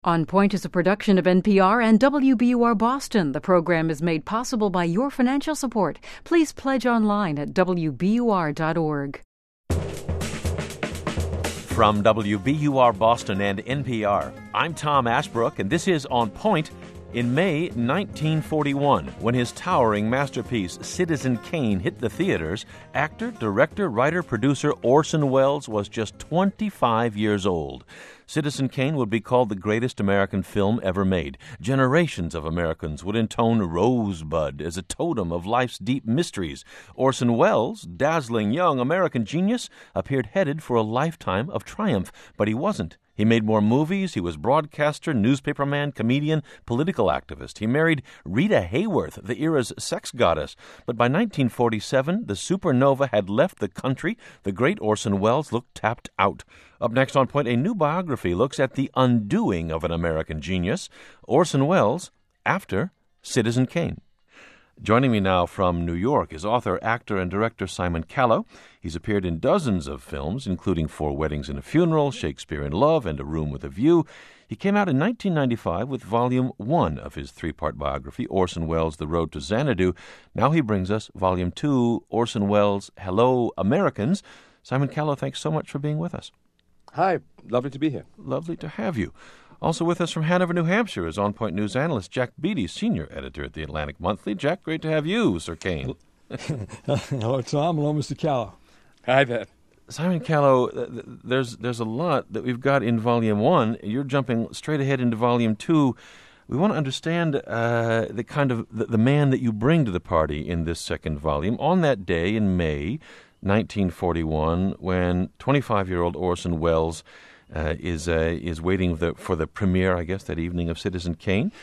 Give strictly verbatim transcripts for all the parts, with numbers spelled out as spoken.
On Point is a production of N P R and W B U R Boston. The program is made possible by your financial support. Please pledge online at W B U R dot org. From W B U R Boston and N P R, I'm Tom Ashbrook, and this is On Point. In May nineteen forty-one, when his towering masterpiece Citizen Kane hit the theaters, actor, director, writer, producer Orson Welles was just twenty-five years old. Citizen Kane would be called the greatest American film ever made. Generations of Americans would intone Rosebud as a totem of life's deep mysteries. Orson Welles, dazzling young American genius, appeared headed for a lifetime of triumph, but he wasn't. He made more movies. He was broadcaster, newspaperman, comedian, political activist. He married Rita Hayworth, the era's sex goddess. But by nineteen forty-seven, the supernova had left the country. The great Orson Welles looked tapped out. Up next on Point, a new biography looks at the undoing of an American genius, Orson Welles, after Citizen Kane. Joining me now from New York is author, actor, and director Simon Callow. He's appeared in dozens of films, including Four Weddings and a Funeral, Shakespeare in Love, and A Room with a View. He came out in nineteen ninety-five with Volume one of his three-part biography, Orson Welles' The Road to Xanadu. Now he brings us Volume two, Orson Welles' Hello, Americans. Simon Callow, thanks so much for being with us. Hi, lovely to be here. Lovely to have you. Also with us from Hanover, New Hampshire, is On Point News analyst Jack Beatty, senior editor at the Atlantic Monthly. Jack, great to have you, Sir Kane. Hello, Tom. Hello, Mister Callow. Hi there. Simon Callow, there's there's a lot that we've got in Volume one. You're jumping straight ahead into Volume two. We want to understand uh, the kind of the, the man that you bring to the party in this second volume. On that day in May nineteen forty-one, when twenty-five-year-old Orson Welles Uh, is uh, is waiting the, for the premiere, I guess, that evening of Citizen Kane.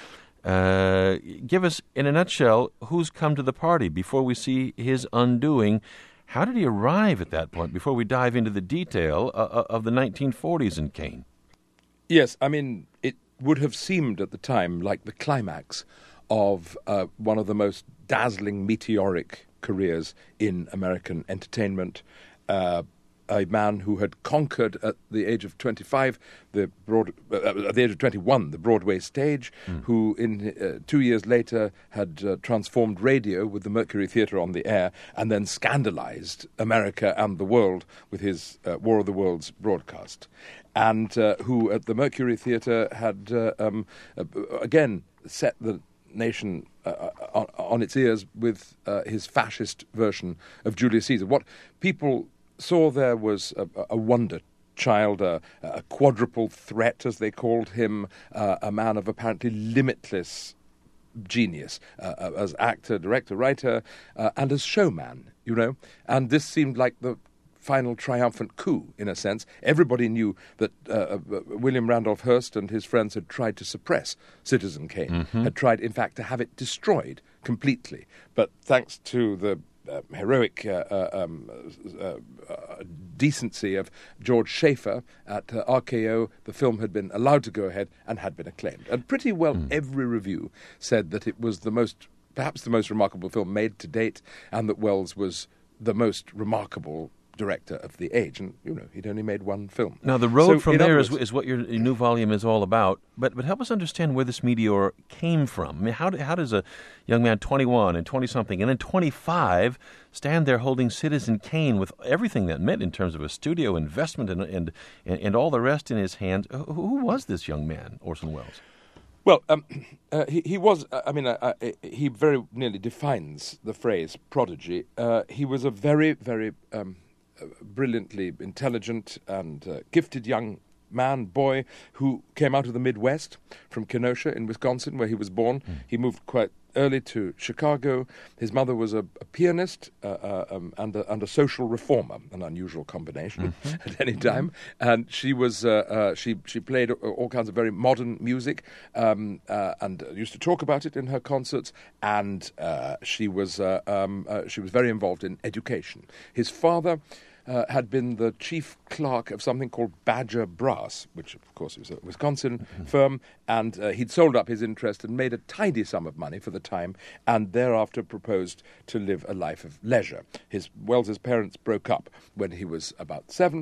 Uh, give us, in a nutshell, who's come to the party before we see his undoing. How did he arrive at that point before we dive into the detail uh, of the nineteen forties in Kane? Yes, I mean, it would have seemed at the time like the climax of uh, one of the most dazzling, meteoric careers in American entertainment. Uh, A man who had conquered at the age of twenty-five, the broad, uh, at the age of twenty-one, the Broadway stage, mm. who in uh, two years later had uh, transformed radio with the Mercury Theatre on the air, and then scandalized America and the world with his uh, War of the Worlds broadcast, and uh, who at the Mercury Theatre had uh, um, uh, again set the nation uh, on, on its ears with uh, his fascist version of Julius Caesar. What people saw there was a, a wonder child, a, a quadruple threat, as they called him, uh, a man of apparently limitless genius, uh, as actor, director, writer, uh, and as showman, you know. And this seemed like the final triumphant coup, in a sense. Everybody knew that uh, William Randolph Hearst and his friends had tried to suppress Citizen Kane, mm-hmm. had tried, in fact, to have it destroyed completely. But thanks to the Uh, heroic uh, uh, um, uh, uh, decency of George Schaefer at uh, R K O, the film had been allowed to go ahead and had been acclaimed. And pretty well mm. every review said that it was the most, perhaps the most remarkable film made to date, and that Welles was the most remarkable director of the age. And, you know, he'd only made one film. Now, the road so, from there words, is, is what your, your new volume is all about. But but help us understand where this meteor came from. I mean, how, do, how does a young man, twenty-one and twenty-something, and then twenty-five, stand there holding Citizen Kane with everything that meant in terms of a studio investment and and, and, and all the rest in his hands? Who, who was this young man, Orson Welles? Well, um, uh, he, he was, uh, I mean, uh, uh, he very nearly defines the phrase prodigy. Uh, he was a very, very um, uh, brilliantly intelligent and uh, gifted young man, boy, who came out of the Midwest from Kenosha in Wisconsin, where he was born. Mm. He moved quite early to Chicago. His mother was a, a pianist uh, uh, um, and, a, and a social reformer, an unusual combination mm-hmm. at any time. And she was uh, uh, she she played all kinds of very modern music um, uh, and used to talk about it in her concerts. And uh, she was uh, um, uh, she was very involved in education. His father Uh, had been the chief clerk of something called Badger Brass, which, of course, is a Wisconsin mm-hmm. firm, and uh, he'd sold up his interest and made a tidy sum of money for the time, and thereafter proposed to live a life of leisure. His Welles's parents broke up when he was about seven,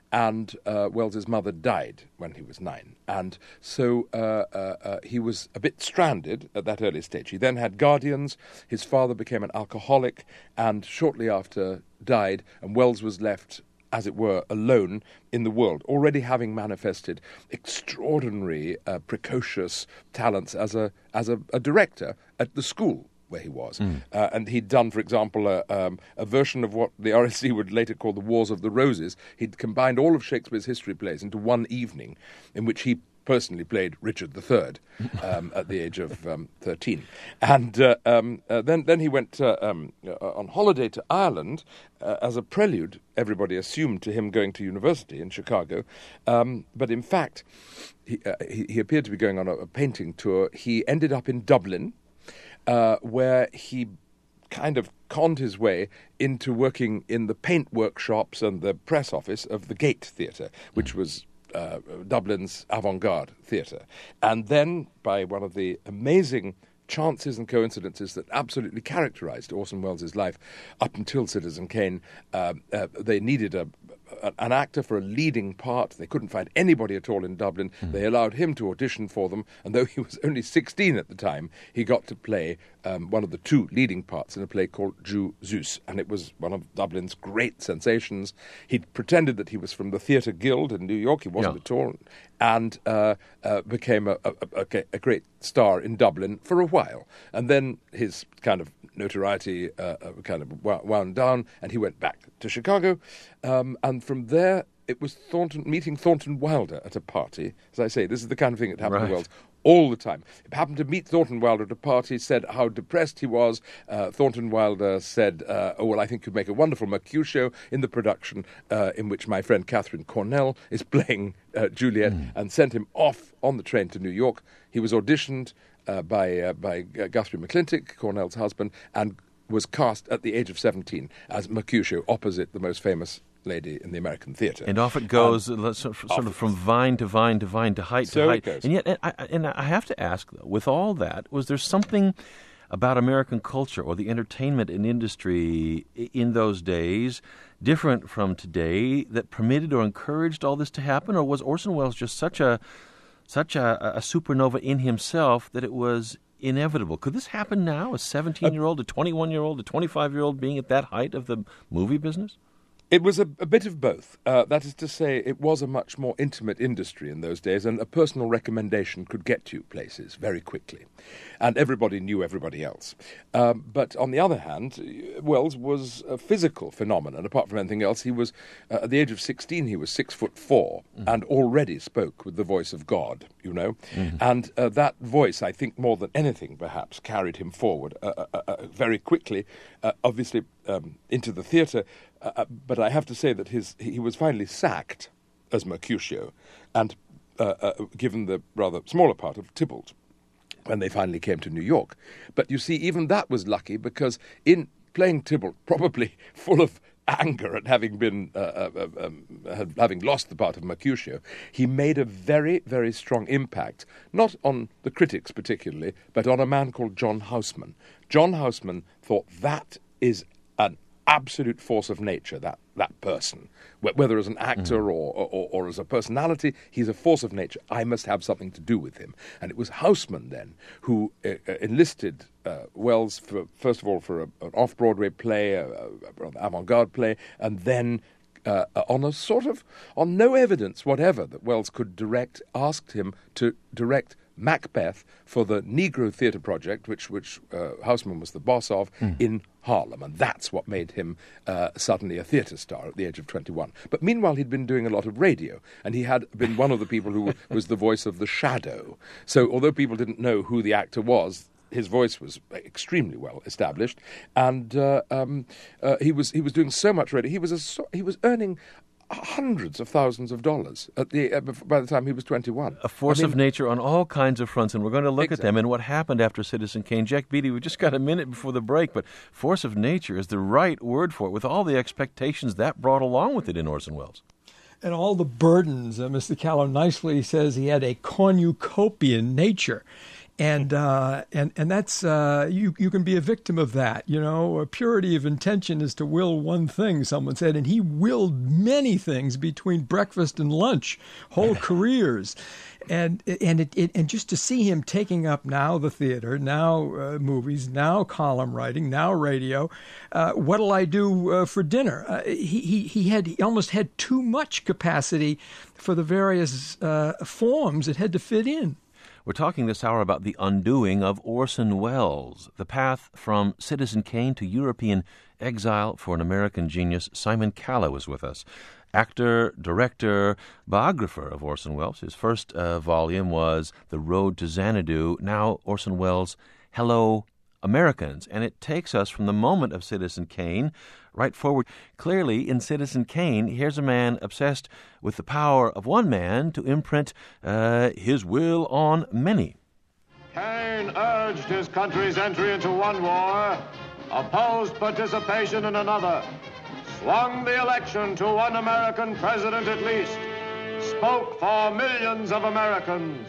and uh, Wells's mother died when he was nine. And so uh, uh, uh, he was a bit stranded at that early stage. He then had guardians. His father became an alcoholic and shortly after died, and Wells was left, as it were, alone in the world, already having manifested extraordinary, uh, precocious talents as a as a, a director at the school where he was. Mm. Uh, and he'd done, for example, a, um, a version of what the R S C would later call the Wars of the Roses. He'd combined all of Shakespeare's history plays into one evening in which he personally played Richard the Third um, at the age of um, thirteen. And uh, um, uh, then, then he went uh, um, uh, on holiday to Ireland uh, as a prelude, everybody assumed, to him going to university in Chicago. Um, but in fact, he, uh, he, he appeared to be going on a, a painting tour. He ended up in Dublin, Uh, where he kind of conned his way into working in the paint workshops and the press office of the Gate Theatre, which was uh, Dublin's avant-garde theatre. And then, by one of the amazing chances and coincidences that absolutely characterized Orson Welles' life up until Citizen Kane, uh, uh, they needed a an actor for a leading part. They couldn't find anybody at all in Dublin. Mm. They allowed him to audition for them, and though he was only sixteen at the time, he got to play um, one of the two leading parts in a play called Jew Zeus, and it was one of Dublin's great sensations. He'd pretended that he was from the Theatre Guild in New York. He wasn't yeah. at all, and uh, uh, became a, a, a, a great star in Dublin for a while. And then his kind of notoriety uh, kind of wound down, and he went back to Chicago, um, and from there it was Thornton meeting Thornton Wilder at a party. As I say, this is the kind of thing that happened right. to Wells all the time. He happened to meet Thornton Wilder at a party, said how depressed he was. Uh, Thornton Wilder said, uh, oh, well, I think you'd make a wonderful Mercutio in the production uh, in which my friend Catherine Cornell is playing uh, Juliet, mm. and sent him off on the train to New York. He was auditioned uh, by, uh, by uh, Guthrie McClintock, Cornell's husband, and was cast at the age of seventeen as Mercutio opposite the most famous lady in the American theatre. And off it goes, um, sort of from vine to vine to vine to height so to height. It goes. And yet, and I, and I have to ask, though, with all that, was there something about American culture or the entertainment and industry in those days different from today that permitted or encouraged all this to happen? Or was Orson Welles just such a such a, a supernova in himself that it was inevitable? Could this happen now, a seventeen-year-old, a twenty-one-year-old, a twenty-five-year-old being at that height of the movie business? It was a, a bit of both. Uh, that is to say, it was a much more intimate industry in those days, and a personal recommendation could get you places very quickly. And everybody knew everybody else. Um, but on the other hand, Welles was a physical phenomenon. Apart from anything else, he was, uh, at the age of sixteen, he was six foot four, mm-hmm. and already spoke with the voice of God, you know. Mm-hmm. And uh, that voice, I think, more than anything, perhaps, carried him forward uh, uh, uh, very quickly, uh, obviously um, into the theatre. Uh, but I have to say that his he was finally sacked as Mercutio and uh, uh, given the rather smaller part of Tybalt when they finally came to New York. But you see, even that was lucky, because in playing Tybalt, probably full of anger at having been uh, uh, um, having lost the part of Mercutio, he made a very, very strong impact, not on the critics particularly, but on a man called John Houseman. John Houseman thought that is an absolute force of nature, that that person. Whether as an actor mm. or, or, or as a personality, he's a force of nature. I must have something to do with him. And it was Houseman then who uh, enlisted uh, Welles, for, first of all, for a, an off-Broadway play, a, a, an avant-garde play, and then uh, on a sort of, on no evidence whatever that Welles could direct, asked him to direct Macbeth for the Negro Theatre Project, which which uh, Houseman was the boss of, mm. in Harlem. And that's what made him uh, suddenly a theatre star at the age of twenty-one. But meanwhile, he'd been doing a lot of radio, and he had been one of the people who was the voice of the Shadow. So although people didn't know who the actor was, his voice was extremely well established, and uh, um, uh, he was he was doing so much radio. He was a, he was earning hundreds of thousands of dollars at the uh, by the time he was twenty-one. A force I mean, of nature on all kinds of fronts, and we're going to look exactly. at them and what happened after Citizen Kane. Jack Beatty, we just got a minute before the break, but force of nature is the right word for it, with all the expectations that brought along with it in Orson Welles. And all the burdens. Uh, Mister Callow nicely says he had a cornucopian nature. And uh, and and that's uh, you you can be a victim of that, you know. A purity of intention is to will one thing, someone said, and he willed many things between breakfast and lunch, whole careers, and and it, it and just to see him taking up now the theater, now uh, movies, now column writing, now radio. Uh, what'll I do uh, for dinner? Uh, he he he had he almost had too much capacity for the various uh, forms it had to fit in. We're talking this hour about the undoing of Orson Welles, the path from Citizen Kane to European exile for an American genius. Simon Callow is with us. Actor, director, biographer of Orson Welles. His first uh, volume was The Road to Xanadu. Now Orson Welles' Hello, Americans. And it takes us from the moment of Citizen Kane right forward. Clearly, in Citizen Kane, here's a man obsessed with the power of one man to imprint uh, his will on many. Kane urged his country's entry into one war, opposed participation in another, swung the election to one American president at least, spoke for millions of Americans,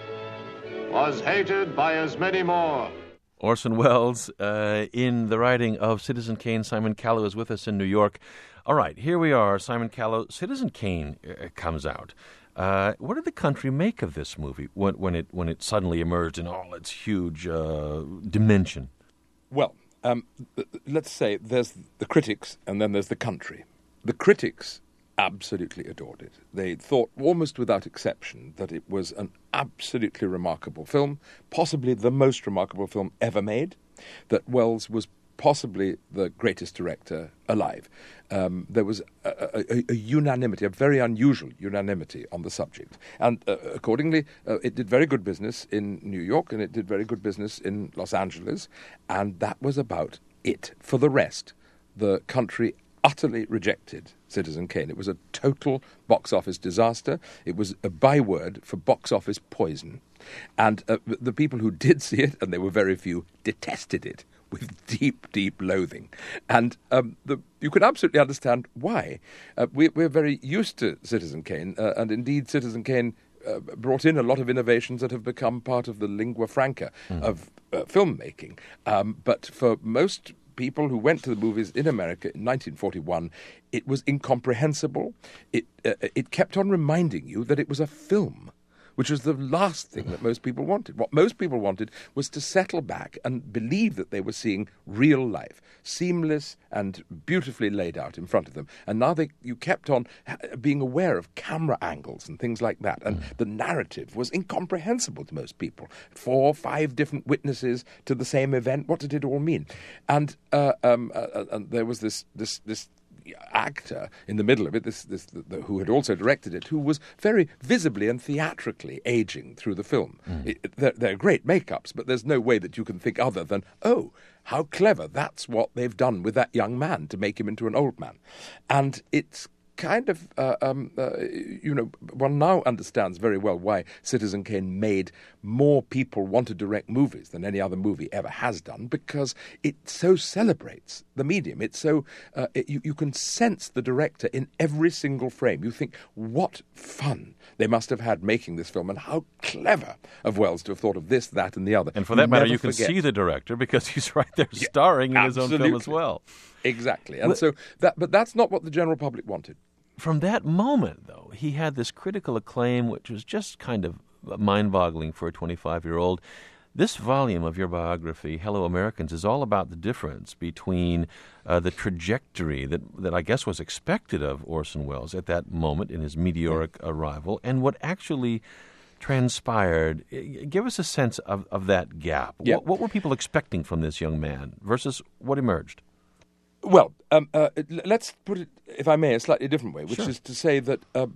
was hated by as many more. Orson Welles, uh, in the writing of Citizen Kane. Simon Callow is with us in New York. All right, here we are, Simon Callow. Citizen Kane uh, comes out. Uh, what did the country make of this movie when, when it when it suddenly emerged in all its huge uh, dimension? Well, um, let's say there's the critics and then there's the country. The critics absolutely adored it. They thought, almost without exception, that it was an absolutely remarkable film, possibly the most remarkable film ever made, that Welles was possibly the greatest director alive. Um, there was a, a, a unanimity, a very unusual unanimity on the subject. And uh, accordingly, uh, it did very good business in New York and it did very good business in Los Angeles. And that was about it. For the rest, the country utterly rejected Citizen Kane. It was a total box office disaster. It was a byword for box office poison. And uh, the people who did see it, and there were very few, detested it with deep, deep loathing. And um, the, you can absolutely understand why. Uh, we, we're very used to Citizen Kane, uh, and indeed Citizen Kane uh, brought in a lot of innovations that have become part of the lingua franca mm. of uh, filmmaking. Um, but for most people who went to the movies in America in nineteen forty-one, it was incomprehensible. It uh, it kept on reminding you that it was a film, which was the last thing that most people wanted. What most people wanted was to settle back and believe that they were seeing real life, seamless and beautifully laid out in front of them. And now they, you kept on being aware of camera angles and things like that. And mm. the narrative was incomprehensible to most people. Four, five different witnesses to the same event. What did it all mean? And uh, um, uh, and there was this this this. actor in the middle of it, this, this the, the, who had also directed it, who was very visibly and theatrically aging through the film. Mm. It, it, they're, they're great makeups, but there's no way that you can think other than, oh, how clever, that's what they've done with that young man to make him into an old man. And it's kind of, uh, um, uh, you know, one now understands very well why Citizen Kane made more people want to direct movies than any other movie ever has done, because it so celebrates the medium. It's so, uh, it, you, you can sense the director in every single frame. You think, what fun they must have had making this film, and how clever of Welles to have thought of this, that, and the other. And for that you matter, you forget. can see the director because he's right there yeah, starring in absolutely. his own film as well. Exactly. And so that, but that's not what the general public wanted. From that moment, though, he had this critical acclaim, which was just kind of mind-boggling for a twenty-five-year-old. This volume of your biography, Hello, Americans, is all about the difference between uh, the trajectory that, that I guess was expected of Orson Welles at that moment in his meteoric yeah. arrival and what actually transpired. Give us a sense of, of that gap. Yeah. What, what were people expecting from this young man versus what emerged? Well, um, uh, let's put it, if I may, a slightly different way, which sure. is to say that uh,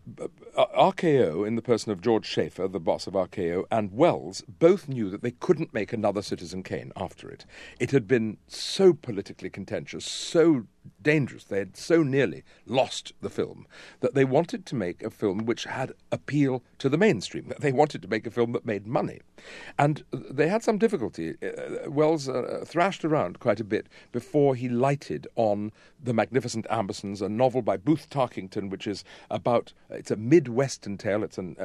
R K O, in the person of George Schaefer, the boss of R K O, and Welles both knew that they couldn't make another Citizen Kane after it. It had been so politically contentious, so dangerous, they had so nearly lost the film, that they wanted to make a film which had appeal to the mainstream. They wanted to make a film that made money. And they had some difficulty. Uh, Welles uh, thrashed around quite a bit before he lighted on The Magnificent Ambersons, a novel by Booth Tarkington, which is about, it's a Midwestern tale. It's an, uh,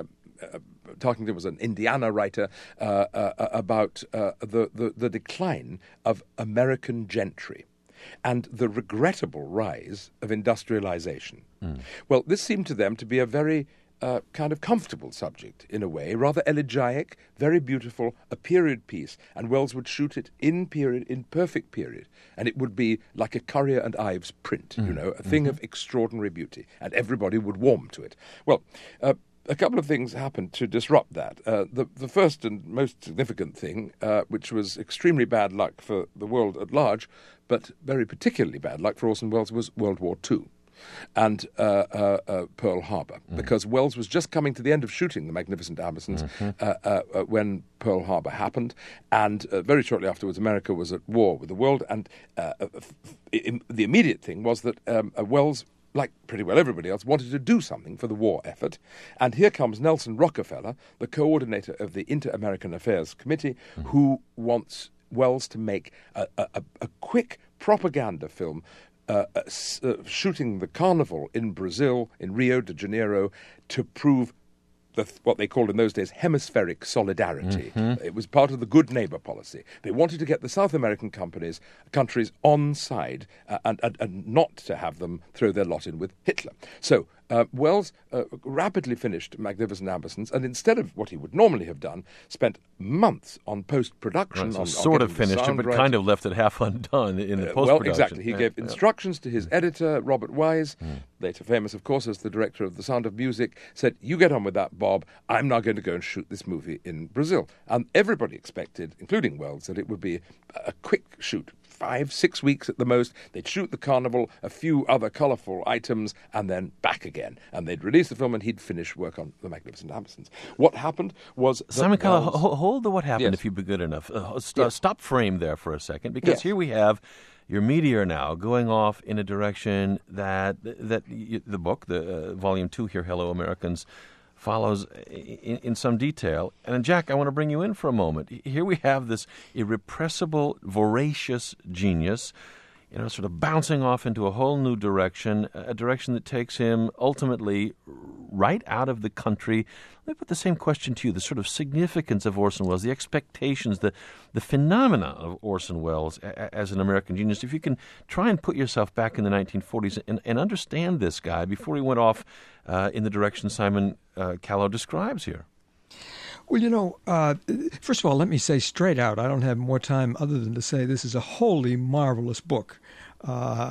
uh, Tarkington was an Indiana writer uh, uh, about uh, the, the, the decline of American gentry and the regrettable rise of industrialization. Mm. Well, this seemed to them to be a very uh, kind of comfortable subject in a way, rather elegiac, very beautiful, a period piece, and Wells would shoot it in period, in perfect period, and it would be like a Currier and Ives print, mm. you know, a thing mm-hmm. of extraordinary beauty, and everybody would warm to it. Well, uh, a couple of things happened to disrupt that. Uh, the, the first and most significant thing, uh, which was extremely bad luck for the world at large, but very particularly bad luck for Orson Welles, was World War Two and uh, uh, uh, Pearl Harbor, mm. because Wells was just coming to the end of shooting The Magnificent Ambersons mm-hmm. uh, uh, uh, when Pearl Harbor happened, and uh, very shortly afterwards America was at war with the world, and uh, uh, f- the immediate thing was that um, uh, Wells, like pretty well everybody else, wanted to do something for the war effort. And here comes Nelson Rockefeller, the coordinator of the Inter-American Affairs Committee, mm. who wants Wells to make a, a, a quick propaganda film uh, uh, uh, shooting the carnival in Brazil, in Rio de Janeiro, to prove The, what they called in those days hemispheric solidarity. Mm-hmm. It was part of the good neighbor policy. They wanted to get the South American companies, countries on side uh, and, and, and not to have them throw their lot in with Hitler. So uh, Wells uh, rapidly finished Magnificent Ambersons, and instead of what he would normally have done, spent months on post-production. Right, so on, sort on of finished it, but right. kind of left it half undone in the uh, post-production. Well, exactly. He yeah, gave yeah. instructions to his editor, Robert Wise, mm. later famous, of course, as the director of The Sound of Music, said, "You get on with that, Bob. I'm now going to go and shoot this movie in Brazil." And everybody expected, including Wells, that it would be a quick shoot, five, six weeks at the most. They'd shoot the carnival, a few other colourful items, and then back again. And they'd release the film, and he'd finish work on The Magnificent Ambersons. What happened was that Simon Callow, Wells... hold, hold the what happened yes. if you'd be good enough. Uh, st- yes. Stop frame there for a second, because yes. here we have your meteor now going off in a direction that that y- the book, the uh, volume two here, Hello Americans, follows in, in some detail. And Jack, I want to bring you in for a moment. Here we have this irrepressible, voracious genius, you know, sort of bouncing off into a whole new direction, a direction that takes him ultimately right out of the country. Let me put the same question to you, the sort of significance of Orson Welles, the expectations, the, the phenomena of Orson Welles a, as an American genius. If you can try and put yourself back in the nineteen forties and, and understand this guy before he went off uh, in the direction Simon uh, Callow describes here. Well, you know, uh, first of all, let me say straight out, I don't have more time other than to say this is a wholly marvelous book. Uh,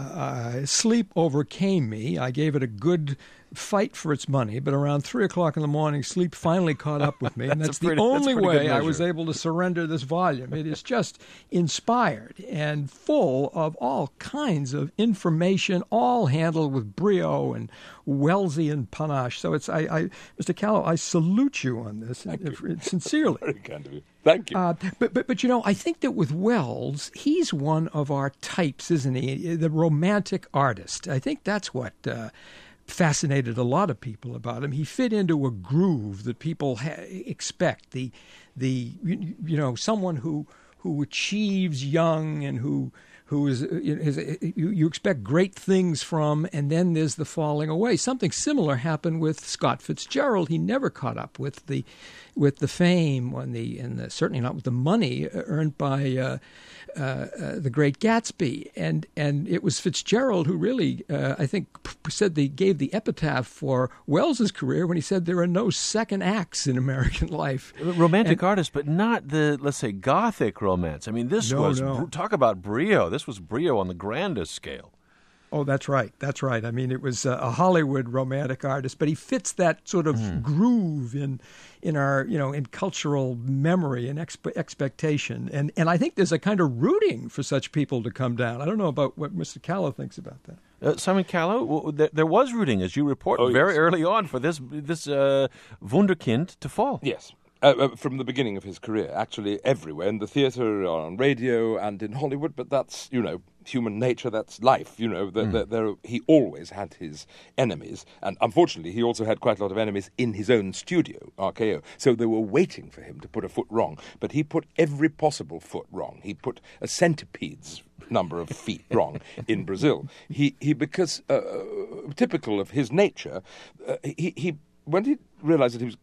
uh, sleep overcame me. I gave it a good fight for its money, but around three o'clock in the morning, sleep finally caught up with me, and that's, that's pretty, the only that's way I was able to surrender this volume. It is just inspired and full of all kinds of information, all handled with brio and Wellesian panache. So it's, I, I Mister Callow, I salute you on this, if, if, sincerely. Very kind of you. Thank you. Uh, but, but, but, you know, I think that with Wells, he's one of our types, isn't he? The romantic artist. I think that's what uh, fascinated a lot of people about him. He fit into a groove that people ha- expect. The, the you, you know, someone who who achieves young and who who is, is you, you expect great things from, and then there's the falling away. Something similar happened with Scott Fitzgerald. He never caught up with the with the fame and the and the, certainly not with the money earned by uh, uh, uh, The Great Gatsby. And and it was Fitzgerald who really, uh, I think, said they gave the epitaph for Wells's career when he said there are no second acts in American life. Romantic and, artist, but not the, let's say, gothic romance. I mean, this no, was, no. talk about brio. This was brio on the grandest scale. Oh, that's right. That's right. I mean, it was a Hollywood romantic artist, but he fits that sort of mm. groove in in our, you know, in cultural memory and expe- expectation. And and I think there's a kind of rooting for such people to come down. I don't know about what Mister Callow thinks about that. Uh, Simon Callow, w- there, there was rooting, as you report, oh, very yes. early on for this this uh, wunderkind to fall. Yes. Uh, uh, from the beginning of his career, actually everywhere, in the theatre, on radio, and in Hollywood. But that's, you know, human nature, that's life, you know. The, mm. the, there, he always had his enemies. And unfortunately, he also had quite a lot of enemies in his own studio, R K O. So they were waiting for him to put a foot wrong. But he put every possible foot wrong. He put a centipede's number of feet wrong in Brazil. He, he because, uh, typical of his nature, uh, he, he when he realized that he was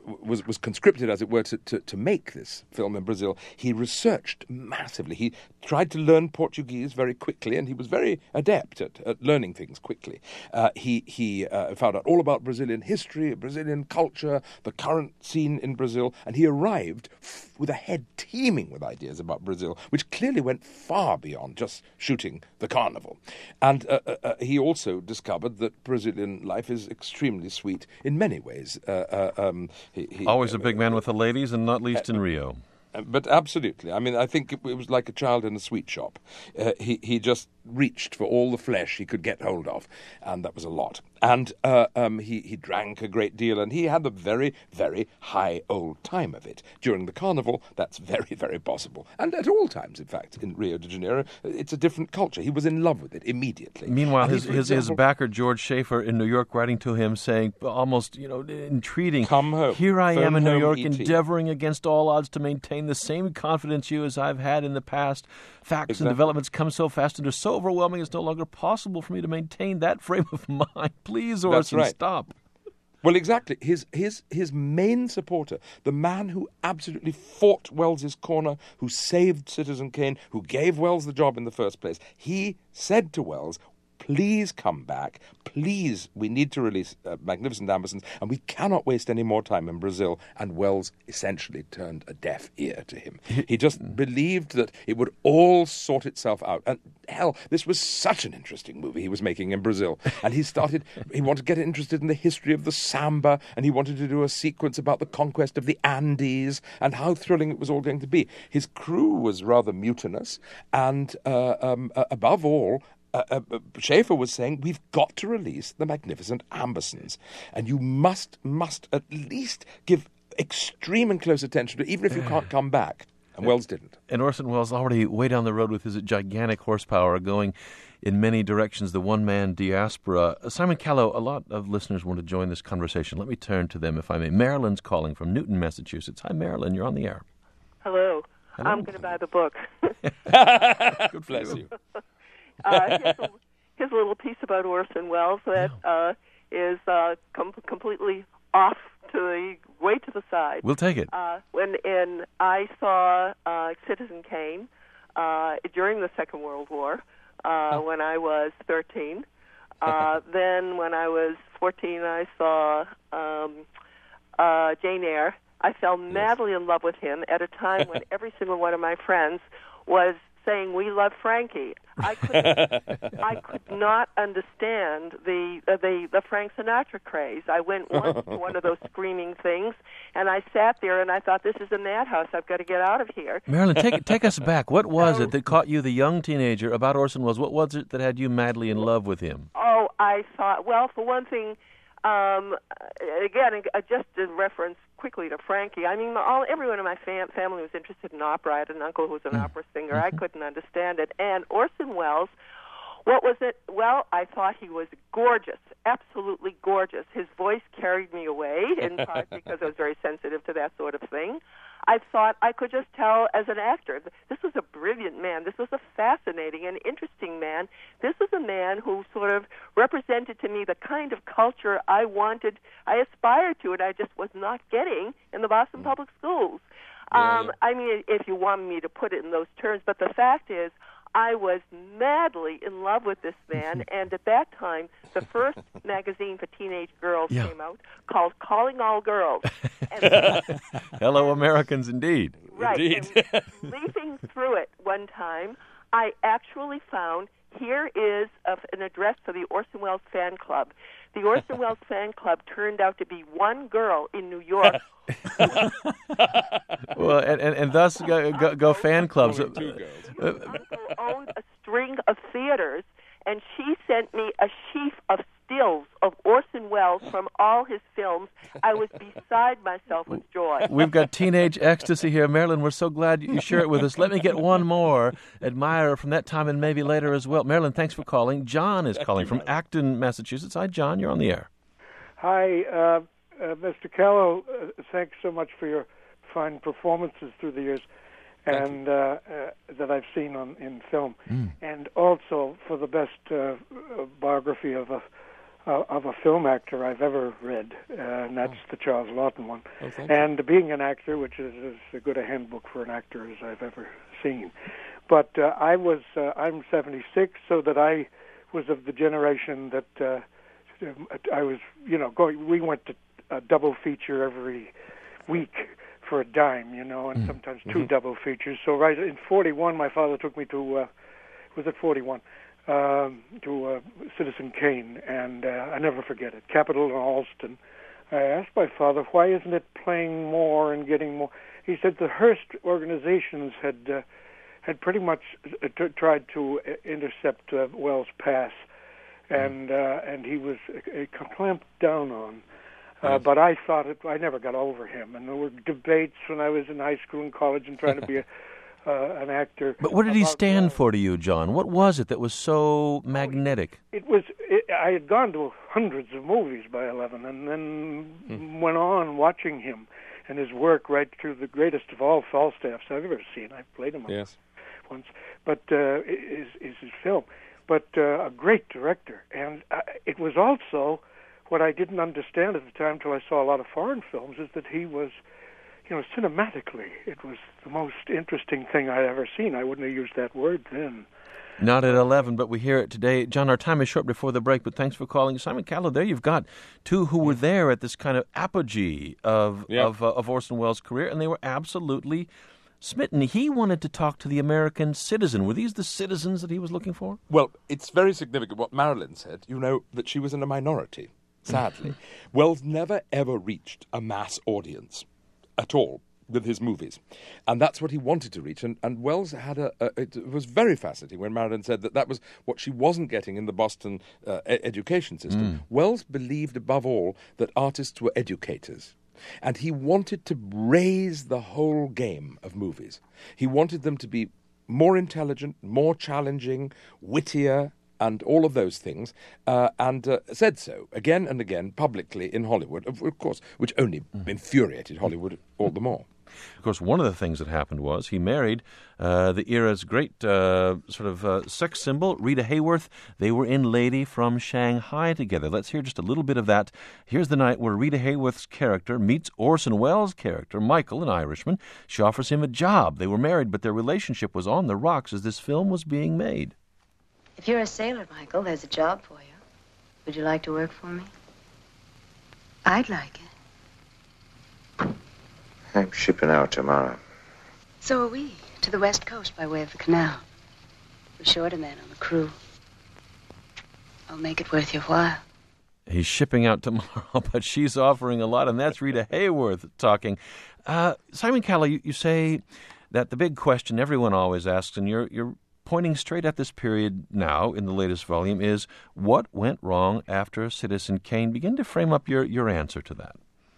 was was conscripted, as it were, to, to, to make this film in Brazil, he researched massively. He tried to learn Portuguese very quickly, and he was very adept at, at learning things quickly. Uh, he he uh, found out all about Brazilian history, Brazilian culture, the current scene in Brazil, and he arrived f- with a head teeming with ideas about Brazil, which clearly went far beyond just shooting the carnival. And uh, uh, he also discovered that Brazilian life is extremely sweet in many ways. Uh, uh, um, he, he, Always a big man with the ladies, and not least in Rio. But absolutely. I mean, I think it, it was like a child in a sweet shop. Uh, he, he just reached for all the flesh he could get hold of, and that was a lot. And uh, um, he, he drank a great deal, and he had a very, very high old time of it. During the carnival, that's very, very possible. And at all times, in fact, in Rio de Janeiro, it's a different culture. He was in love with it immediately. Meanwhile, And his, he, for his, his example- backer, George Schaefer, in New York, writing to him, saying, almost, you know, entreating, Come home. here I am Phone in New home, York, E T endeavoring against all odds to maintain the same confidence you as I've had in the past. Facts Exactly. and developments come so fast and are so overwhelming, it's no longer possible for me to maintain that frame of mind. Please, Orson, right. stop. Well, exactly. His his his main supporter, the man who absolutely fought Welles's corner, who saved Citizen Kane, who gave Welles the job in the first place, he said to Welles, please come back. Please, we need to release uh, Magnificent Ambersons, and we cannot waste any more time in Brazil. And Welles essentially turned a deaf ear to him. He just believed that it would all sort itself out. And hell, this was such an interesting movie he was making in Brazil. And he started, he wanted to get interested in the history of the samba, and he wanted to do a sequence about the conquest of the Andes and how thrilling it was all going to be. His crew was rather mutinous, and uh, um, uh, above all, Uh, uh, Schaefer was saying, we've got to release the Magnificent Ambersons, and you must, must at least give extreme and close attention to it, even if you can't come back. And Welles didn't. And Orson Welles already way down the road with his gigantic horsepower going in many directions, the one-man diaspora. Uh, Simon Callow, a lot of listeners want to join this conversation. Let me turn to them, if I may. Marilyn's calling from Newton, Massachusetts. Hi, Marilyn. You're on the air. Hello. Hello. I'm going to buy the book. Good bless you. uh, his, his little piece about Orson Welles that uh, is uh, com- completely off to the way to the side. We'll take it. Uh, when in I saw uh, Citizen Kane uh, during the Second World War uh, when I was thirteen. Uh, then when I was fourteen, I saw um, uh, Jane Eyre. I fell madly in love with him at a time when every single one of my friends was saying, we love Frankie. I could I could not understand the, uh, the the Frank Sinatra craze. I went once to one of those screaming things, and I sat there and I thought, this is a madhouse. I've got to get out of here. Marilyn, take take us back. What was So- it that caught you, the young teenager, about Orson Welles? What was it that had you madly in love with him? Oh, I thought, well, for one thing, um, again, uh, just in reference quickly to Frankie, I mean, all everyone in my fam- family was interested in opera. I had an uncle who was an opera singer. I couldn't understand it. And Orson Welles, what was it? Well, I thought he was gorgeous, absolutely gorgeous. His voice carried me away, in part because I was very sensitive to that sort of thing. I thought I could just tell as an actor, this was a brilliant man. This was a fascinating and interesting man. This was a man who sort of represented to me the kind of culture I wanted, I aspired to, and I just was not getting in the Boston Public Schools. Yeah, Um, yeah. I mean, if you want me to put it in those terms, but the fact is, I was madly in love with this man, and at that time, the first magazine for teenage girls Yeah. came out called Calling All Girls. And Hello, Americans, indeed. right, Indeed. and leafing through it one time, I actually found here is a, an address for the Orson Welles fan club. The Orson Welles fan club turned out to be one girl in New York. Well, and, and, and thus go, go, go fan clubs. Only two girls. Her uncle owned a string of theaters, and she sent me a sheaf of stills of Orson Welles from all his films. I was beside myself with joy. We've got teenage ecstasy here. Marilyn, we're so glad you share it with us. Let me get one more admirer from that time and maybe later as well. Marilyn, thanks for calling. John is calling from Acton, Massachusetts. Hi, John. You're on the air. Hi, uh, uh, Mister Callow. Uh, thanks so much for your fine performances through the years, and uh, uh, that I've seen on in film, Mm. and also for the best uh, uh, biography of a uh, of a film actor I've ever read, uh, and that's oh. the Charles Laughton one. Oh, thank and you. Being an Actor, which is as good a handbook for an actor as I've ever seen. But uh, I was, uh, I'm seventy-six, so that I was of the generation that uh, I was, you know, going, we went to a double feature every week for a dime, you know, and mm. sometimes two mm-hmm. double features. So right in forty-one, my father took me to, uh, was it forty-one, um, to uh, Citizen Kane, and uh, I never forget it, Capitol and Alston. I asked my father, why isn't it playing more and getting more? He said the Hearst organizations had uh, had pretty much t- tried to intercept uh, Wells' Pass, and uh, and he was uh, clamped down on. Uh, yes. But I thought it, I never got over him, and there were debates when I was in high school and college and trying to be a, uh, an actor. But what did he stand Wells. for to you, John? What was it that was so magnetic? It was. It, I had gone to hundreds of movies by eleven, and then hmm. went on watching him and his work right through the greatest of all Falstaffs I've ever seen. I played him yes. once, but uh, is is his film. But uh, a great director, and uh, it was also what I didn't understand at the time till I saw a lot of foreign films is that he was, you know, cinematically, it was the most interesting thing I'd ever seen. I wouldn't have used that word then. Not at eleven, but we hear it today. John, our time is short before the break, but thanks for calling. Simon Callow, there you've got two who were there at this kind of apogee of yeah. of, uh, of Orson Welles' career, and they were absolutely smitten. He wanted to talk to the American citizen. Were these the citizens that he was looking for? Well, it's very significant what Marilyn said, you know, that she was in a minority, sadly. Wells never, ever reached a mass audience at all with his movies. And that's what he wanted to reach. And, and Wells had a, a... It was very fascinating when Marilyn said that that was what she wasn't getting in the Boston uh, e- education system. Mm. Wells believed above all that artists were educators. And he wanted to raise the whole game of movies. He wanted them to be more intelligent, more challenging, wittier, and all of those things, uh, and uh, said so again and again publicly in Hollywood, of, of course, which only mm. infuriated Hollywood all the more. Of course, one of the things that happened was he married uh, the era's great uh, sort of uh, sex symbol, Rita Hayworth. They were in Lady from Shanghai together. Let's hear just a little bit of that. Here's the night where Rita Hayworth's character meets Orson Welles' character, Michael, an Irishman. She offers him a job. They were married, but their relationship was on the rocks as this film was being made. If you're a sailor, Michael, there's a job for you. Would you like to work for me? I'd like it. I'm shipping out tomorrow. So are we, to the west coast by way of the canal. We're short a man on the crew. I'll make it worth your while. He's shipping out tomorrow, but she's offering a lot, and that's Rita Hayworth talking. Uh, Simon Callow, you, you say that the big question everyone always asks, and you're you're pointing straight at this period now in the latest volume, is what went wrong after Citizen Kane? Begin to frame up your, your answer to that.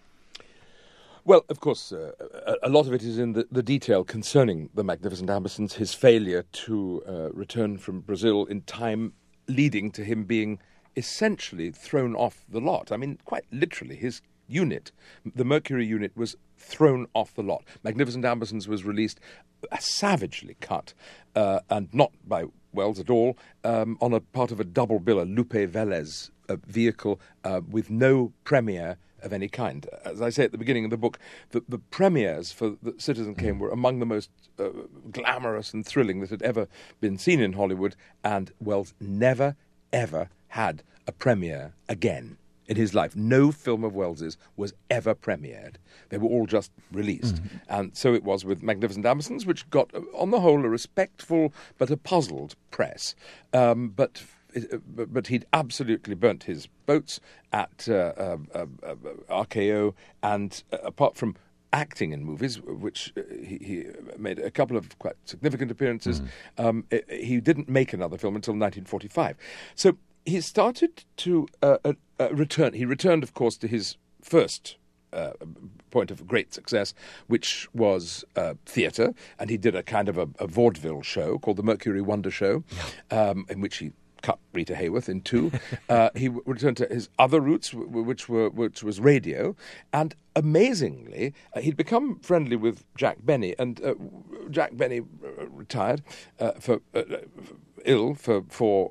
Well, of course, uh, a, a lot of it is in the, the detail concerning the Magnificent Ambersons, his failure to uh, return from Brazil in time, leading to him being essentially thrown off the lot. I mean, quite literally, his unit, the Mercury unit, was thrown off the lot. Magnificent Ambersons was released, uh, savagely cut, uh, and not by Wells at all, um, on a part of a double biller, Lupe Velez uh, vehicle, uh, with no premiere of any kind. As I say at the beginning of the book, the, the premieres for the Citizen Kane were among the most uh, glamorous and thrilling that had ever been seen in Hollywood, and Wells never, ever had a premiere again in his life. No film of Wells's was ever premiered. They were all just released. Mm-hmm. And so it was with Magnificent Ambersons, which got, on the whole, a respectful but a puzzled press. Um, but... But he'd absolutely burnt his boats at uh, uh, uh, uh, R K O, and uh, apart from acting in movies, which uh, he, he made a couple of quite significant appearances, mm. um, he didn't make another film until nineteen forty-five. So he started to uh, uh, uh, return. He returned, of course, to his first Uh, point of great success, which was uh, theatre, and he did a kind of a, a vaudeville show called the Mercury Wonder Show, um, in which he cut Rita Hayworth in two. uh, he w- returned to his other roots, w- which were which was radio, and amazingly, uh, he'd become friendly with Jack Benny, and uh, Jack Benny uh, retired uh, for uh, ill for for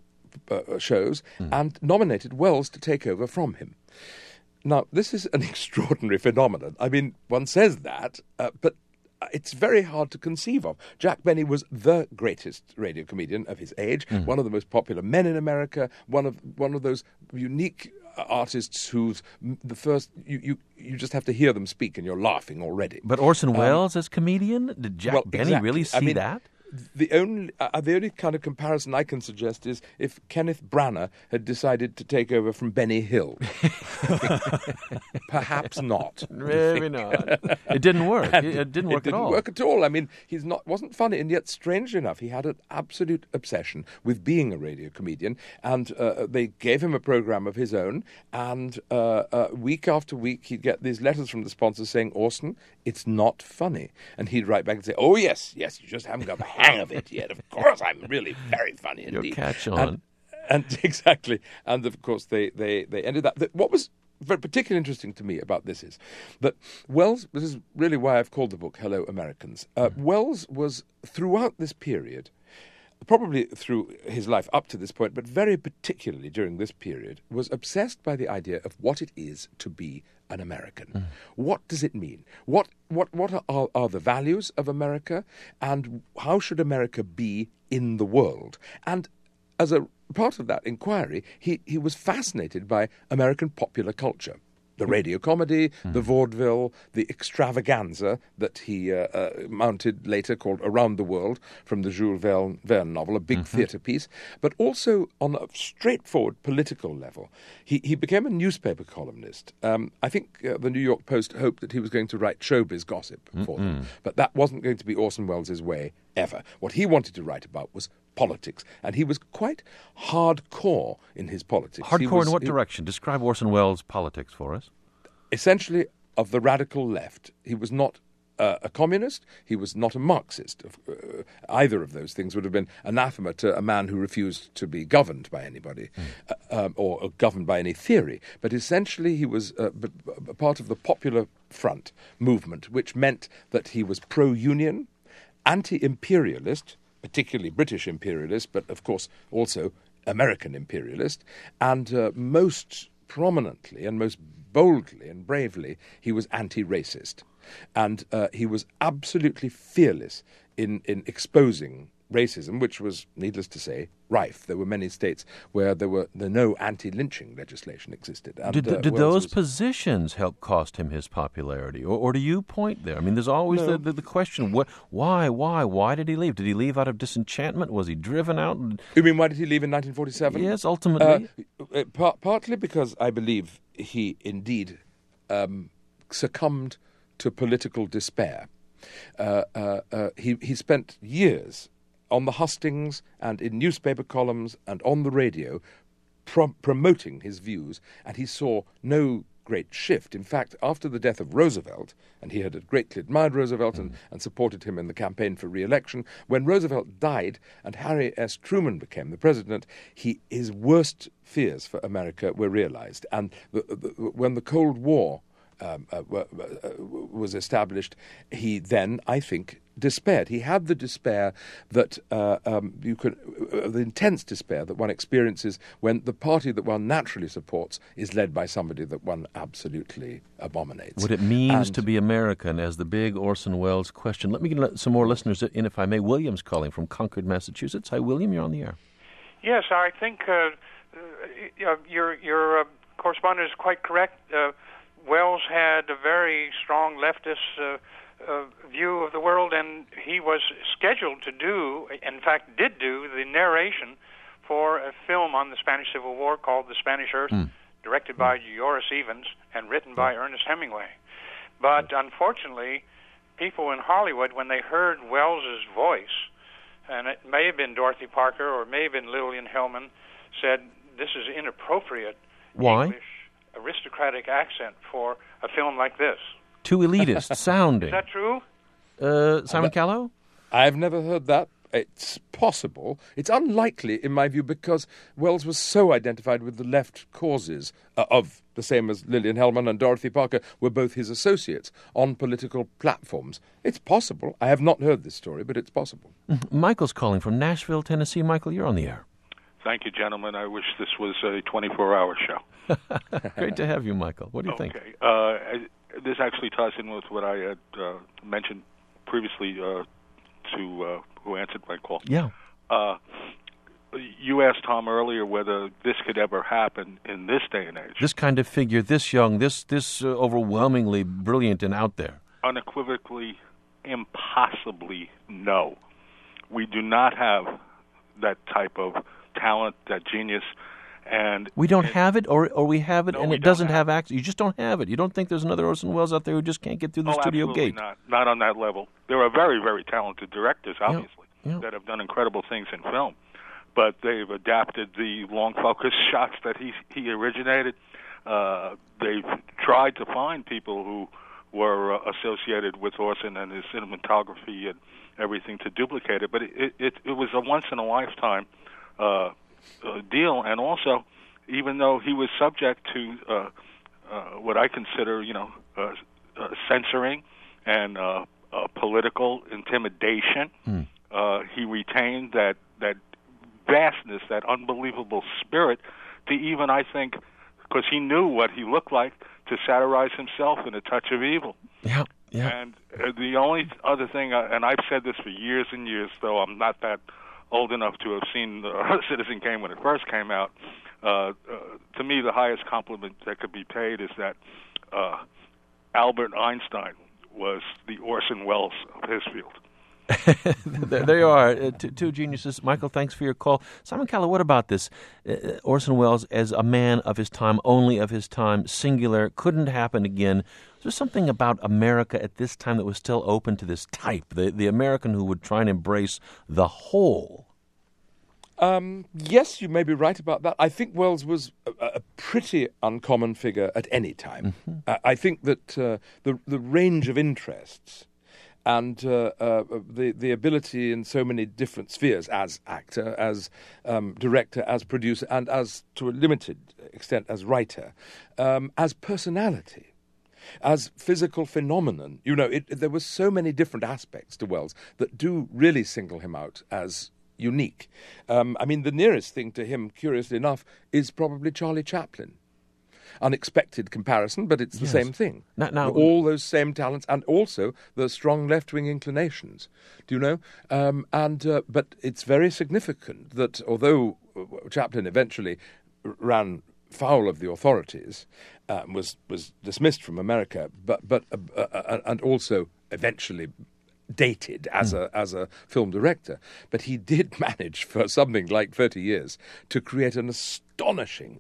uh, shows mm. and nominated Wells to take over from him. Now, this is an extraordinary phenomenon. I mean, one says that, uh, but it's very hard to conceive of. Jack Benny was the greatest radio comedian of his age, mm. one of the most popular men in America, one of one of those unique artists who's the first, you, you, you just have to hear them speak and you're laughing already. But Orson um, Welles as comedian? Did Jack well, Benny exactly. really see I mean, that? The only uh, the only kind of comparison I can suggest is if Kenneth Branagh had decided to take over from Benny Hill. Perhaps not. Maybe not. It didn't work. It didn't work it didn't at all. work at all. I mean, he's not wasn't funny, and yet, strangely enough, he had an absolute obsession with being a radio comedian, and uh, they gave him a program of his own, and uh, uh, week after week he'd get these letters from the sponsors saying, Orson, it's not funny. And he'd write back and say, oh, yes, yes, you just haven't got the hang of it yet. Of course, I'm really very funny indeed. Your catch on. And, and exactly. And, of course, they, they, they ended that. What was very particularly interesting to me about this is that Wells, this is really why I've called the book Hello, Americans. Uh, mm. Wells was, throughout this period, probably through his life up to this point, but very particularly during this period, was obsessed by the idea of what it is to be an American. Mm. What does it mean? What what what are, are the values of America, and how should America be in the world? And as a part of that inquiry, he, he was fascinated by American popular culture. The radio comedy, mm. the vaudeville, the extravaganza that he uh, uh, mounted later, called Around the World, from the Jules Verne, Verne novel, a big mm-hmm. theatre piece, but also on a straightforward political level. He, he became a newspaper columnist. Um, I think uh, the New York Post hoped that he was going to write showbiz gossip mm-hmm. for them, but that wasn't going to be Orson Welles' way ever. What he wanted to write about was politics, and he was quite hardcore in his politics. Hardcore was, in what he, direction? Describe Orson Welles' politics for us. Essentially of the radical left. He was not uh, a communist. He was not a Marxist. Uh, either of those things would have been anathema to a man who refused to be governed by anybody mm. uh, um, or, or governed by any theory. But essentially he was uh, b- b- part of the Popular Front movement, which meant that he was pro-union, anti-imperialist, particularly British imperialist, but of course also American imperialist, and uh, most prominently and most boldly and bravely, he was anti-racist. And uh, he was absolutely fearless in, in exposing racism, which was, needless to say, rife. There were many states where there were there no anti-lynching legislation existed. And, did uh, did Wells those was... positions help cost him his popularity? Or, or do you point there? I mean, there's always no. the, the, the question, what, why, why, why did he leave? Did he leave out of disenchantment? Was he driven out? You mean, why did he leave in nineteen forty-seven? Yes, ultimately. Uh, par- partly because I believe he indeed um, succumbed to political despair. Uh, uh, uh, he, he spent years on the hustings and in newspaper columns and on the radio prom- promoting his views, and he saw no great shift. In fact, after the death of Roosevelt, and he had greatly admired Roosevelt and, and supported him in the campaign for re-election, when Roosevelt died and Harry S. Truman became the president, he, his worst fears for America were realized. And the, the, when the Cold War Um, uh, uh, was established, he then, I think, despaired. He had the despair that uh, um, you could, uh, the intense despair that one experiences when the party that one naturally supports is led by somebody that one absolutely abominates. What it means and, to be American, as the big Orson Welles question. Let me get some more listeners in, if I may. William's calling from Concord, Massachusetts. Hi, William. You're on the air. Yes, I think uh, uh, your your uh, correspondent is quite correct. Uh, Wells had a very strong leftist uh, uh, view of the world, and he was scheduled to do, in fact, did do, the narration for a film on the Spanish Civil War called The Spanish Earth, mm. directed by Joris Evans and written by mm. Ernest Hemingway. But unfortunately, people in Hollywood, when they heard Wells's voice, and it may have been Dorothy Parker or it may have been Lillian Hellman, said, this is inappropriate Why? English aristocratic accent for a film like this. Too elitist sounding. Is that true? Uh, Simon Callow? I've never heard that. It's possible. It's unlikely, in my view, because Wells was so identified with the left causes uh, of, the same as Lillian Hellman and Dorothy Parker were both his associates on political platforms. It's possible. I have not heard this story, but it's possible. Michael's calling from Nashville, Tennessee. Michael, you're on the air. thank you, gentlemen. I wish this was a twenty-four hour show. Great to have you, Michael. What do you okay. think? Okay. Uh, this actually ties in with what I had uh, mentioned previously uh, to uh, who answered my call. Yeah. Uh, you asked Tom earlier whether this could ever happen in this day and age. This kind of figure, this young, this this uh, overwhelmingly brilliant and out there. Unequivocally, impossibly, no. We do not have that type of talent, that genius, and we don't it, have it, or or we have it, no, and it doesn't have, have access. You just don't have it. You don't think there's another Orson Welles out there who just can't get through the oh, studio absolutely gate? Not, not on that level. There are very, very talented directors, obviously, yeah, yeah. that have done incredible things in film, but they've adapted the long focus shots that he he originated. Uh, they've tried to find people who were uh, associated with Orson and his cinematography and everything to duplicate it, but it it, it was a once in a lifetime uh, uh, deal. And also, even though he was subject to uh, uh, what I consider, you know, uh, uh, censoring and uh, uh, political intimidation, mm. uh, he retained that that vastness, that unbelievable spirit, to even, I think, because he knew what he looked like, to satirize himself in A Touch of Evil. Yeah, yeah. And uh, the only other thing, uh, and I've said this for years and years, though I'm not that old enough to have seen uh, Citizen Kane when it first came out, uh, uh, to me the highest compliment that could be paid is that uh, Albert Einstein was the Orson Welles of his field. there, there you are, uh, two, two geniuses. Michael, thanks for your call. Simon Callow, what about this? Uh, Orson Welles as a man of his time, only of his time, singular, couldn't happen again. There's something about America at this time that was still open to this type, the, the American who would try and embrace the whole. Um, yes, you may be right about that. I think Welles was a, a pretty uncommon figure at any time. Mm-hmm. Uh, I think that uh, the the range of interests and uh, uh, the the ability in so many different spheres, as actor, as um, director, as producer, and as, to a limited extent, as writer, um, as personality, as physical phenomenon. You know, it, there were so many different aspects to Welles that do really single him out as unique. Um, I mean, the nearest thing to him, curiously enough, is probably Charlie Chaplin. Unexpected comparison, but it's the yes. same thing. Now, now, all those same talents, and also the strong left-wing inclinations. Do you know? Um, and uh, but it's very significant that although Chaplin eventually ran foul of the authorities, um, was was dismissed from America, but but uh, uh, and also eventually dated as mm. a as a film director, but he did manage for something like thirty years to create an astonishing,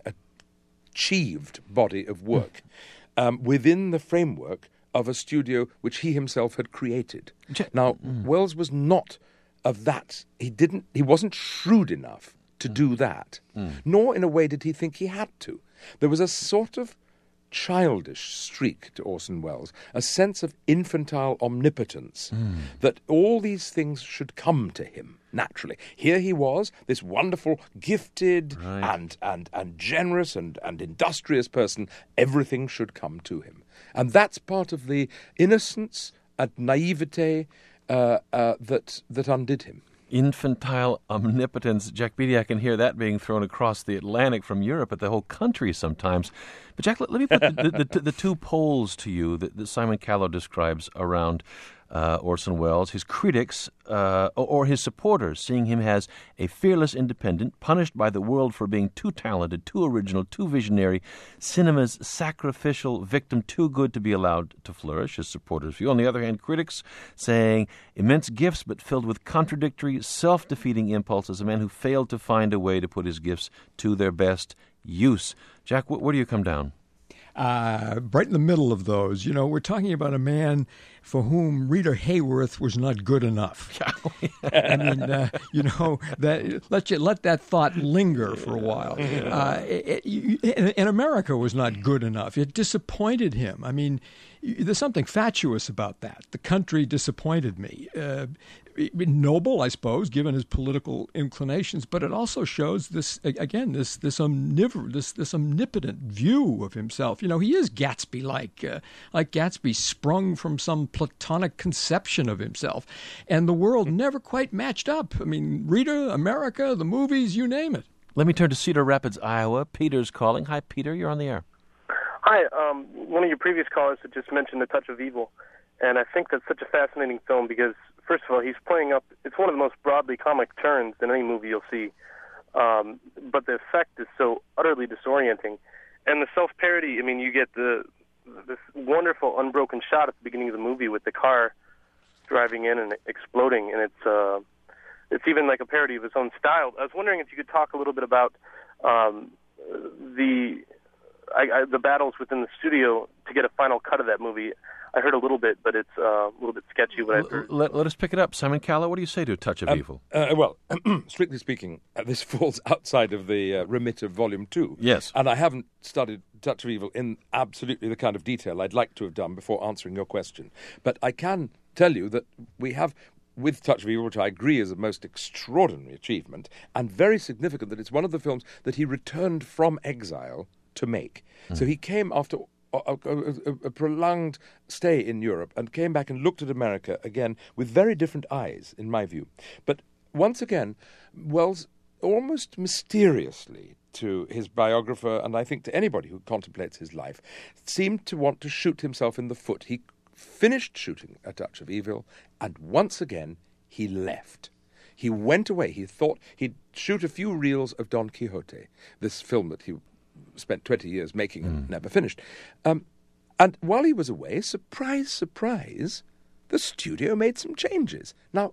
achieved body of work um, within the framework of a studio which he himself had created. Now, mm. Welles was not of that. He didn't. He wasn't shrewd enough to do that, mm. nor in a way did he think he had to. There was a sort of childish streak to Orson Welles, a sense of infantile omnipotence, mm. that all these things should come to him naturally. Here he was, this wonderful, gifted, right. and, and, and generous and, and industrious person. Everything should come to him. And that's part of the innocence and naivete uh, uh, that, that undid him. Infantile omnipotence. Jack Beatty, I can hear that being thrown across the Atlantic from Europe at the whole country sometimes. But Jack, let, let me put the, the, the, the two poles to you that, that Simon Callow describes around uh, Orson Welles. His critics uh, or, or his supporters seeing him as a fearless independent, punished by the world for being too talented, too original, too visionary, cinema's sacrificial victim, too good to be allowed to flourish, his supporters' view. On the other hand, critics saying immense gifts but filled with contradictory, self-defeating impulses, a man who failed to find a way to put his gifts to their best use. Jack, wh- where do you come down? Uh, right in the middle of those. You know, we're talking about a man for whom Rita Hayworth was not good enough. I mean, uh, you know, that let you let that thought linger for a while. Uh, it, it, and America was not good enough. It disappointed him. I mean, there's something fatuous about that. The country disappointed me. Uh, noble, I suppose, given his political inclinations, but it also shows this again this this omnivorous, this this omnipotent view of himself. You know, he is Gatsby-like, uh, like Gatsby sprung from some Platonic conception of himself, and the world never quite matched up. I mean, Rita, America, the movies, you name it. Let me turn to Cedar Rapids, Iowa. Peter's calling. Hi, Peter. You're on the air. Hi. Um, one of your previous callers had just mentioned A Touch of Evil, and I think that's such a fascinating film because, first of all, he's playing up, it's one of the most broadly comic turns in any movie you'll see, um, but the effect is so utterly disorienting. And the self-parody, I mean, you get the this wonderful unbroken shot at the beginning of the movie with the car driving in and exploding, and it's uh, it's even like a parody of his own style. I was wondering if you could talk a little bit about um, the I, I, the battles within the studio to get a final cut of that movie. I heard a little bit, but it's uh, a little bit sketchy. What I've heard. Let, let us pick it up. Simon Callow, what do you say to A Touch of um, Evil? Uh, well, strictly speaking, uh, this falls outside of the uh, remit of Volume two. Yes. And I haven't studied Touch of Evil in absolutely the kind of detail I'd like to have done before answering your question. But I can tell you that we have, with Touch of Evil, which I agree is a most extraordinary achievement, and very significant that it's one of the films that he returned from exile to make. Mm. So he came after A, a, a prolonged stay in Europe and came back and looked at America again with very different eyes, in my view. But once again, Wells almost mysteriously to his biographer, and I think to anybody who contemplates his life, seemed to want to shoot himself in the foot. He finished shooting A Touch of Evil, and once again he left. He went away. He thought he'd shoot a few reels of Don Quixote, this film that he spent twenty years making mm. and never finished. Um, and while he was away, surprise, surprise, the studio made some changes. Now,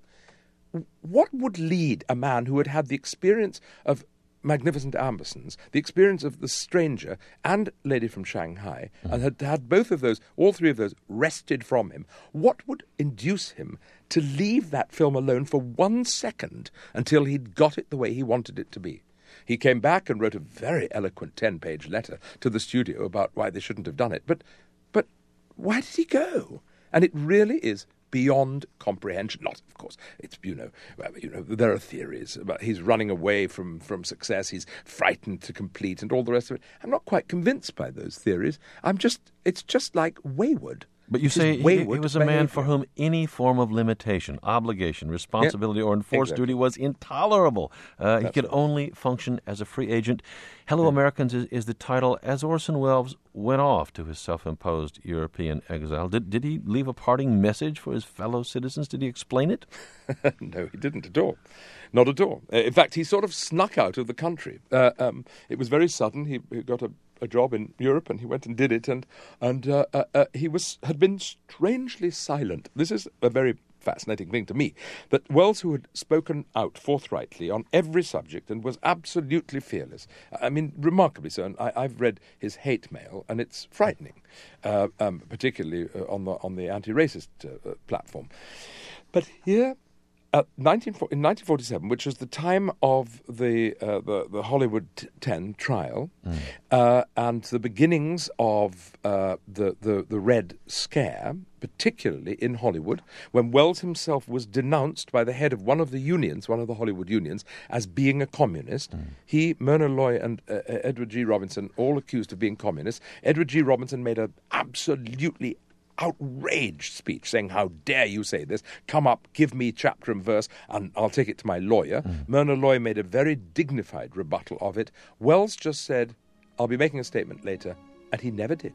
what would lead a man who had had the experience of Magnificent Ambersons, the experience of The Stranger and Lady from Shanghai, mm. and had had both of those, all three of those, wrested from him, what would induce him to leave that film alone for one second until he'd got it the way he wanted it to be? He came back and wrote a very eloquent ten-page letter to the studio about why they shouldn't have done it. But, but why did he go? And it really is beyond comprehension. Not, of course, it's, you know, you know, there are theories about he's running away from, from success, he's frightened to complete, and all the rest of it. I'm not quite convinced by those theories. I'm just, it's just like wayward. But you say he, he was a behavior. man for whom any form of limitation, obligation, responsibility, yep. or enforced exactly. duty was intolerable. Uh, he could right. only function as a free agent. Hello, yeah. Americans is, is the title. As Orson Welles went off to his self-imposed European exile, did, did he leave a parting message for his fellow citizens? Did he explain it? No, he didn't at all. Not at all. Uh, in fact, he sort of snuck out of the country. Uh, um, it was very sudden. He, he got a a job in Europe, and he went and did it, and and uh, uh, uh, he was had been strangely silent. This is a very fascinating thing to me, that Wells, who had spoken out forthrightly on every subject and was absolutely fearless, I mean, remarkably so, and I, I've read his hate mail, and it's frightening, uh, um, particularly uh, on the on the anti-racist uh, platform. But here, Uh, nineteen, in nineteen forty-seven, which was the time of the uh, the, the Hollywood ten trial, mm. uh, and the beginnings of uh, the, the the Red Scare, particularly in Hollywood, when Wells himself was denounced by the head of one of the unions, one of the Hollywood unions, as being a communist. Mm. He, Myrna Loy, and uh, Edward G. Robinson, all accused of being communists. Edward G. Robinson made an absolutely outraged speech saying, "How dare you say this? Come up, give me chapter and verse, and I'll take it to my lawyer." Mm. Myrna Loy made a very dignified rebuttal of it. Wells just said, "I'll be making a statement later," and he never did.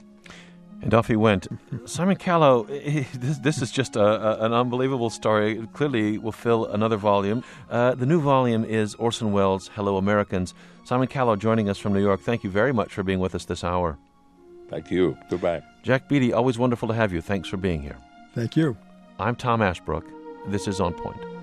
And off he went. Simon Callow, this, this is just a, a, an unbelievable story. It clearly will fill another volume. Uh, the new volume is Orson Welles' Hello, Americans. Simon Callow joining us from New York. Thank you very much for being with us this hour. Thank you. Goodbye. Jack Beatty, always wonderful to have you. Thanks for being here. Thank you. I'm Tom Ashbrook. This is On Point.